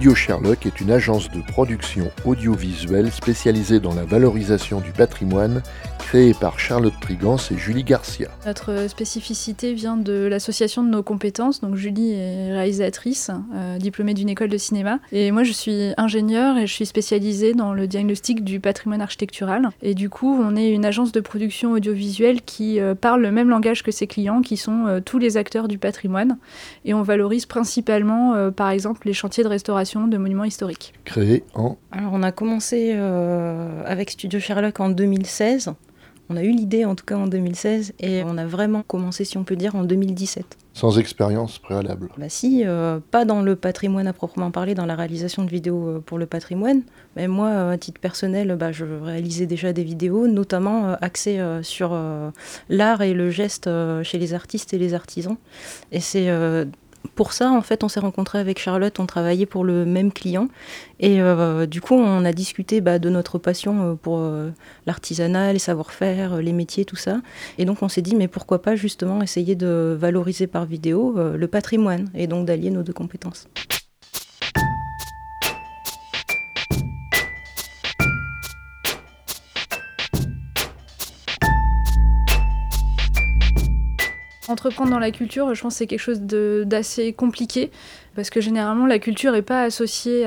Studio Sherlock est une agence de production audiovisuelle spécialisée dans la valorisation du patrimoine, créée par Charlotte Trigance et Julie Garcia. Notre spécificité vient de l'association de nos compétences. Donc Julie est réalisatrice, diplômée d'une école de cinéma. Et moi, je suis ingénieure et je suis spécialisée dans le diagnostic du patrimoine architectural. Et du coup, on est une agence de production audiovisuelle qui parle le même langage que ses clients, qui sont tous les acteurs du patrimoine. Et on valorise principalement, par exemple, les chantiers de restauration de monuments historiques. Créé en... Alors, on a commencé avec Studio Sherlock en 2016. On a eu l'idée en tout cas en 2016 et on a vraiment commencé, si on peut dire, en 2017. Sans expérience préalable? Si, pas dans le patrimoine à proprement parler, dans la réalisation de vidéos pour le patrimoine. Mais moi, à titre personnel, je réalisais déjà des vidéos, notamment axées sur l'art et le geste chez les artistes et les artisans. Et c'est... Pour ça, en fait, on s'est rencontrés avec Charlotte, on travaillait pour le même client. Et du coup, on a discuté de notre passion pour l'artisanat, les savoir-faire, les métiers, tout ça. Et donc, on s'est dit, mais pourquoi pas justement essayer de valoriser par vidéo le patrimoine et donc d'allier nos deux compétences. Entreprendre dans la culture, je pense que c'est quelque chose d'assez compliqué, parce que généralement la culture n'est pas associée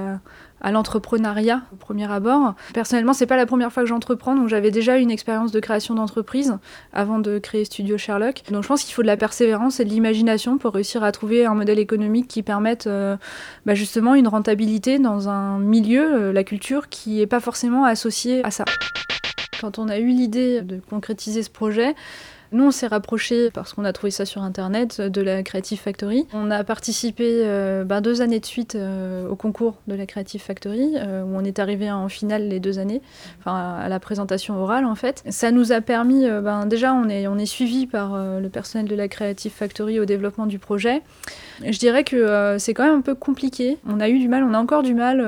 à l'entrepreneuriat au premier abord. Personnellement, c'est pas la première fois que j'entreprends, donc j'avais déjà une expérience de création d'entreprise avant de créer Studio Sherlock. Donc je pense qu'il faut de la persévérance et de l'imagination pour réussir à trouver un modèle économique qui permette justement une rentabilité dans un milieu, la culture, qui n'est pas forcément associé à ça. Quand on a eu l'idée de concrétiser ce projet, nous, on s'est rapprochés, parce qu'on a trouvé ça sur Internet, de la Creative Factory. On a participé 2 années de suite au concours de la Creative Factory, où on est arrivé en finale les 2 années, à la présentation orale en fait. Ça nous a permis, déjà on est suivi par le personnel de la Creative Factory au développement du projet. Je dirais que c'est quand même un peu compliqué. On a encore du mal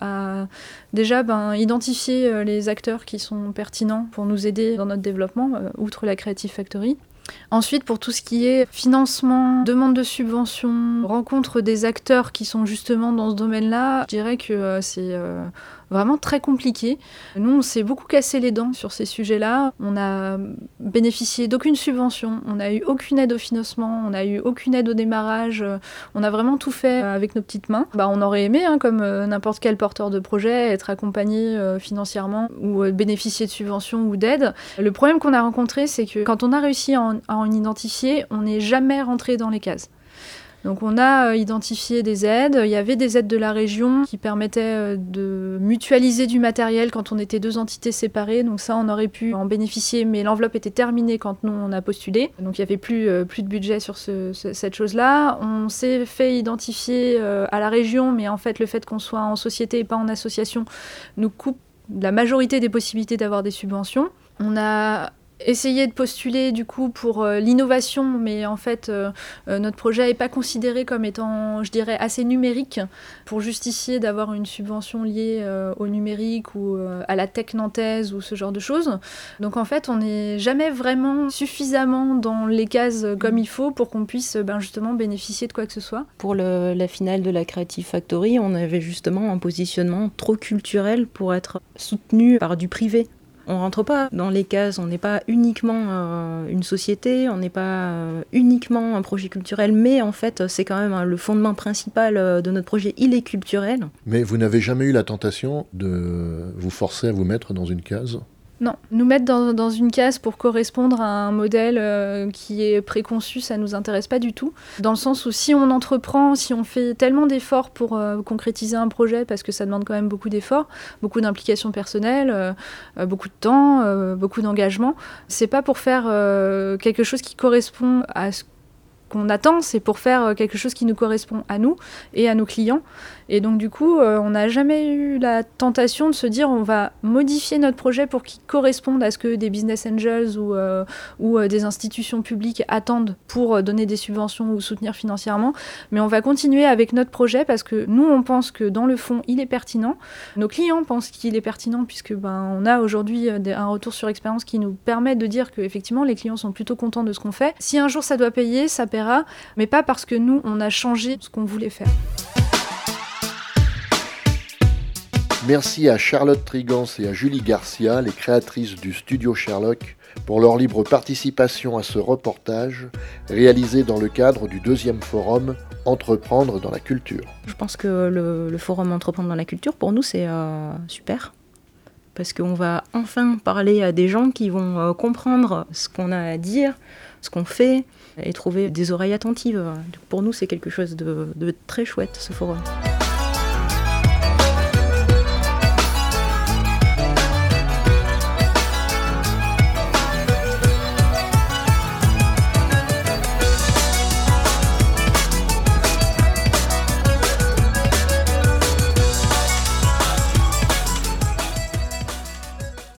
à déjà identifier les acteurs qui sont pertinents pour nous aider dans notre développement, outre la Creative Factory. Ensuite, pour tout ce qui est financement, demande de subvention, rencontre des acteurs qui sont justement dans ce domaine-là, je dirais que c'est vraiment très compliqué. Nous, on s'est beaucoup cassé les dents sur ces sujets-là. On n'a bénéficié d'aucune subvention, on n'a eu aucune aide au financement, on n'a eu aucune aide au démarrage. On a vraiment tout fait avec nos petites mains. On aurait aimé, comme n'importe quel porteur de projet, être accompagné financièrement ou bénéficier de subventions ou d'aides. Le problème qu'on a rencontré, c'est que quand on a réussi à en identifier, on n'est jamais rentré dans les cases. Donc on a identifié des aides. Il y avait des aides de la région qui permettaient de mutualiser du matériel quand on était 2 entités séparées. Donc ça, on aurait pu en bénéficier, mais l'enveloppe était terminée quand nous, on a postulé. Donc il n'y avait plus de budget sur cette chose-là. On s'est fait identifier à la région, mais en fait, le fait qu'on soit en société et pas en association nous coupe la majorité des possibilités d'avoir des subventions. On a essayer de postuler du coup pour l'innovation, mais en fait notre projet n'est pas considéré comme étant, je dirais, assez numérique pour justifier d'avoir une subvention liée au numérique ou à la tech nantaise ou ce genre de choses. Donc en fait on n'est jamais vraiment suffisamment dans les cases comme il faut pour qu'on puisse justement bénéficier de quoi que ce soit. Pour la finale de la Creative Factory, on avait justement un positionnement trop culturel pour être soutenu par du privé. On rentre pas dans les cases, on n'est pas uniquement une société, on n'est pas uniquement un projet culturel, mais en fait c'est quand même le fondement principal de notre projet, il est culturel. Mais vous n'avez jamais eu la tentation de vous forcer à vous mettre dans une case ? Non, nous mettre dans une case pour correspondre à un modèle qui est préconçu, ça nous intéresse pas du tout. Dans le sens où si on entreprend, si on fait tellement d'efforts pour concrétiser un projet, parce que ça demande quand même beaucoup d'efforts, beaucoup d'implications personnelles, beaucoup de temps, beaucoup d'engagement, c'est pas pour faire quelque chose qui correspond à ce qu'on attend, c'est pour faire quelque chose qui nous correspond à nous et à nos clients. Et donc du coup, on n'a jamais eu la tentation de se dire on va modifier notre projet pour qu'il corresponde à ce que des business angels ou des institutions publiques attendent pour donner des subventions ou soutenir financièrement. Mais on va continuer avec notre projet parce que nous, on pense que dans le fond, il est pertinent. Nos clients pensent qu'il est pertinent puisque on a aujourd'hui un retour sur expérience qui nous permet de dire qu'effectivement, les clients sont plutôt contents de ce qu'on fait. Si un jour ça doit payer, ça paiera, mais pas parce que nous, on a changé ce qu'on voulait faire. Merci à Charlotte Trigance et à Julie Garcia, les créatrices du Studio Sherlock, pour leur libre participation à ce reportage réalisé dans le cadre du 2e forum Entreprendre dans la culture. Je pense que le forum Entreprendre dans la culture, pour nous, c'est super. Parce qu'on va enfin parler à des gens qui vont comprendre ce qu'on a à dire, ce qu'on fait, et trouver des oreilles attentives. Donc pour nous, c'est quelque chose de très chouette, ce forum.